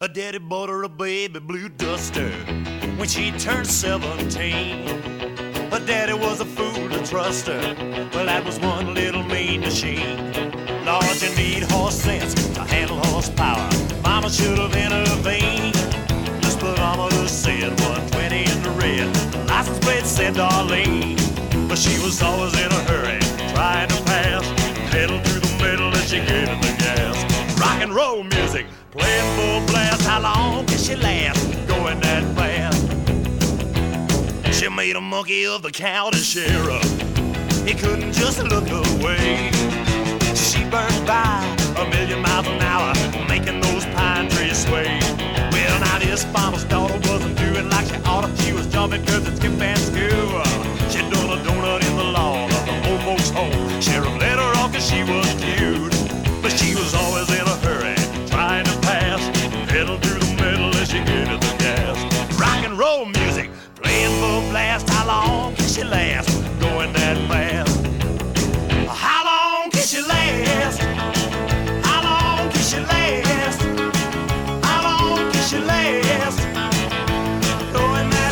Her daddy bought her a baby blue duster when she turned 17. Her daddy was a fool to trust her. Well, that was one little mean machine. Lord, you need horse sense to handle horsepower. Mama should have intervened. The speedometer said 120 in the red. The license plate said Darlene. But she was always in a hurry, trying to pass. Pedal through the middle as she gated the gas. Rock and roll music, playing full blast. How long can she last, going that fast? She made a monkey of the county sheriff. He couldn't just look away. She burned by 1,000,000 miles an hour, making those pine trees sway. Well, now this farmer's daughter wasn't doing like she oughta. She was jumping curbs and skipping school. She done a donut in the lawn of the old folks' home. Sheriff let her off 'cause she was cute, but she was always in a hurry, trying to pass. Pedal through the middle as she gated the gas. Rock and roll music, playing full blast. How long can she last, going that fast? How long can she last? How long can she last? How long can she last, going that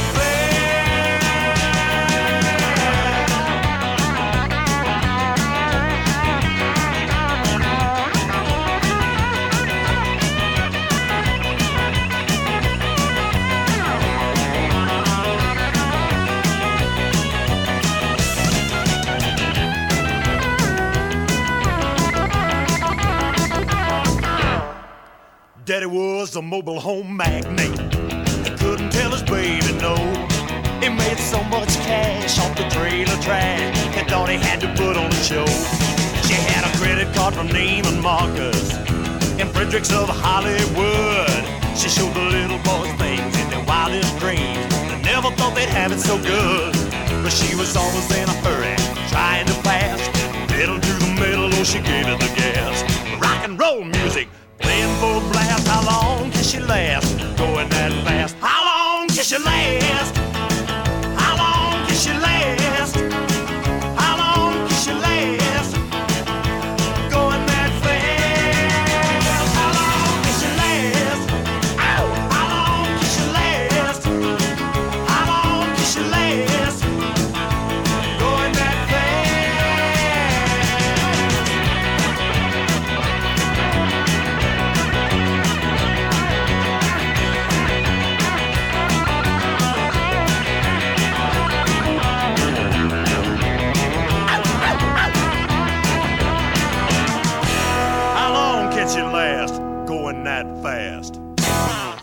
Daddy was a mobile home magnate. He couldn't tell his baby no. He made so much cash off the trailer trash. He thought he had to put on a show. She had a credit card from Neiman Marcus in Fredericks of Hollywood. She showed the little boys things in their wildest dreams. They never thought they'd have it so good. But she was always in a hurry, trying to pass. Pedal through the middle, oh, she gave it the gas. Rock and roll music, playing full blast. How long can she last, going that fast? How long can she last? How long can she last? How long can she last, going that fast? How long can she last? Ow! How long can she last? How long can she last, going that How long can she last, going that fast?